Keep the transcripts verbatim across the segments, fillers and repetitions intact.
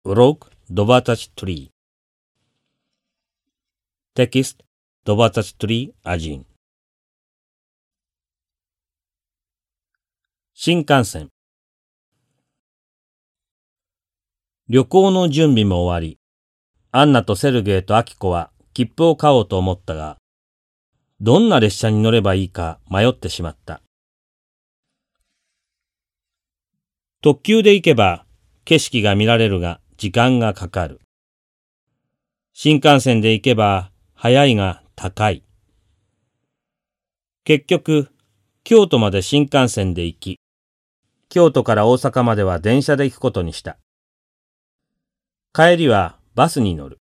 Urok Dobatach-Tree Text Dobatach-Tree Ajin新幹線旅行の準備も終わり、アンナとセルゲイとアキコは切符を買おうと思ったが、どんな列車に乗ればいいか迷ってしまった。特急で行けば景色が見られるが時間がかかる。新幹線で行けば早いが高い。結局、京都まで新幹線で行き、京都から大阪までは電車で行くことにした。帰りはバスに乗る。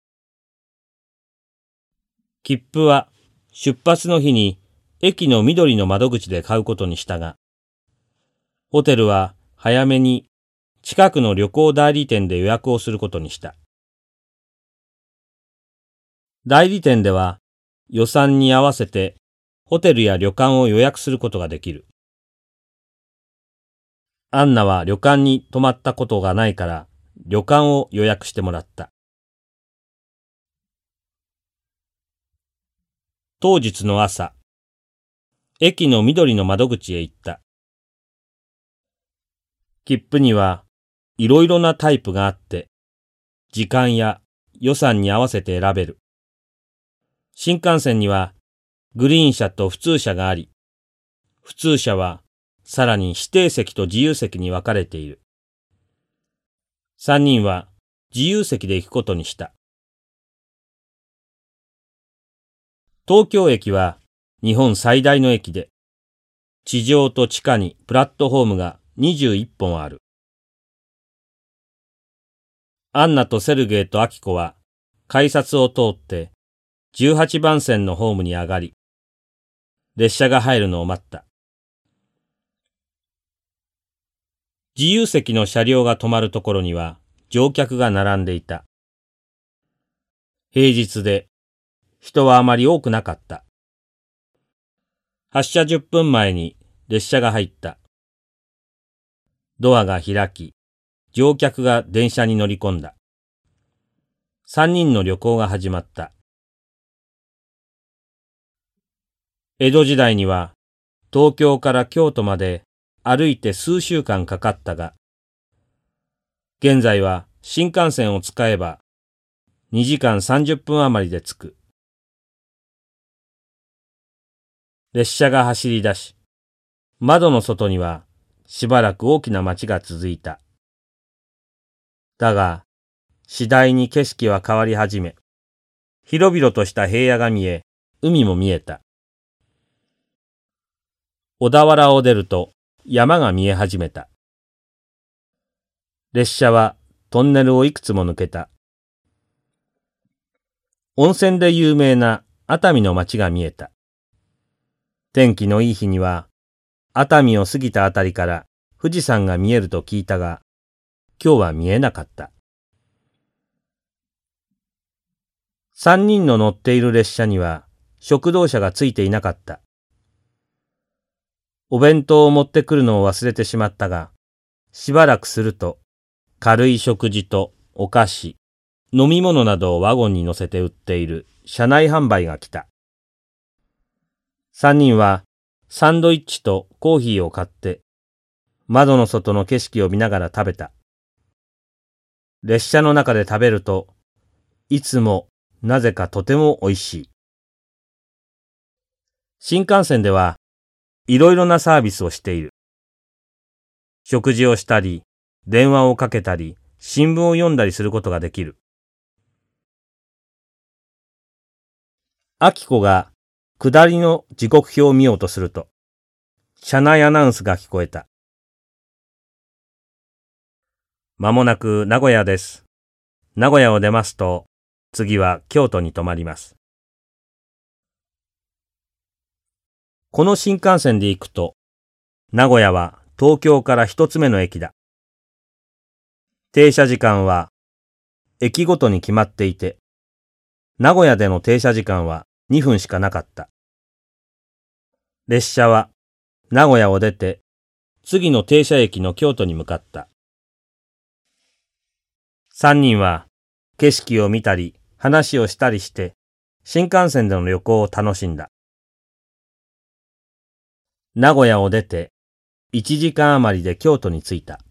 切符は出発の日に駅の緑の窓口で買うことにしたが、ホテルは早めに近くの旅行代理店で予約をすることにした。代理店では予算に合わせてホテルや旅館を予約することができる。アンナは旅館に泊まったことがないから旅館を予約してもらった。当日の朝、駅の緑の窓口へ行った。切符にはいろいろなタイプがあって、時間や予算に合わせて選べる。新幹線にはグリーン車と普通車があり、普通車はさらに指定席と自由席に分かれている。三人は自由席で行くことにした。東京駅は日本最大の駅で、地上と地下にプラットホームがにじゅういっぽんある。アンナとセルゲイとアキコは改札を通ってじゅうはちばん線のホームに上がり、列車が入るのを待った。自由席の車両が止まるところには乗客が並んでいた。平日で人はあまり多くなかった。発車じゅっぷんまえに列車が入った。ドアが開き、乗客が電車に乗り込んだ。三人の旅行が始まった。江戸時代には東京から京都まで歩いて数週間かかったが、現在は新幹線を使えばにじかんさんじゅっぷん余りで着く。列車が走り出し、窓の外にはしばらく大きな街が続いた。だが、次第に景色は変わり始め、広々とした平野が見え、海も見えた。小田原を出ると山が見え始めた。列車はトンネルをいくつも抜けた。温泉で有名な熱海の街が見えた。天気のいい日には、熱海を過ぎたあたりから富士山が見えると聞いたが、今日は見えなかった。三人の乗っている列車には食堂車がついていなかった。お弁当を持ってくるのを忘れてしまったが、しばらくすると軽い食事とお菓子、飲み物などをワゴンに乗せて売っている車内販売が来た。三人はサンドイッチとコーヒーを買って窓の外の景色を見ながら食べた。列車の中で食べるといつもなぜかとてもおいしい。新幹線ではいろいろなサービスをしている。食事をしたり、電話をかけたり、新聞を読んだりすることができる。アキコが下りの時刻表を見ようとすると、車内アナウンスが聞こえた。まもなく名古屋です。名古屋を出ますと、次は京都に停まります。この新幹線で行くと、名古屋は東京から一つ目の駅だ。停車時間は駅ごとに決まっていて、名古屋での停車時間はにふんしかなかった。列車は名古屋を出て、次の停車駅の京都に向かった。 三人は景色を見たり話をしたりして新幹線での旅行を楽しんだ。名古屋を出ていちじかん余りで京都に着いた。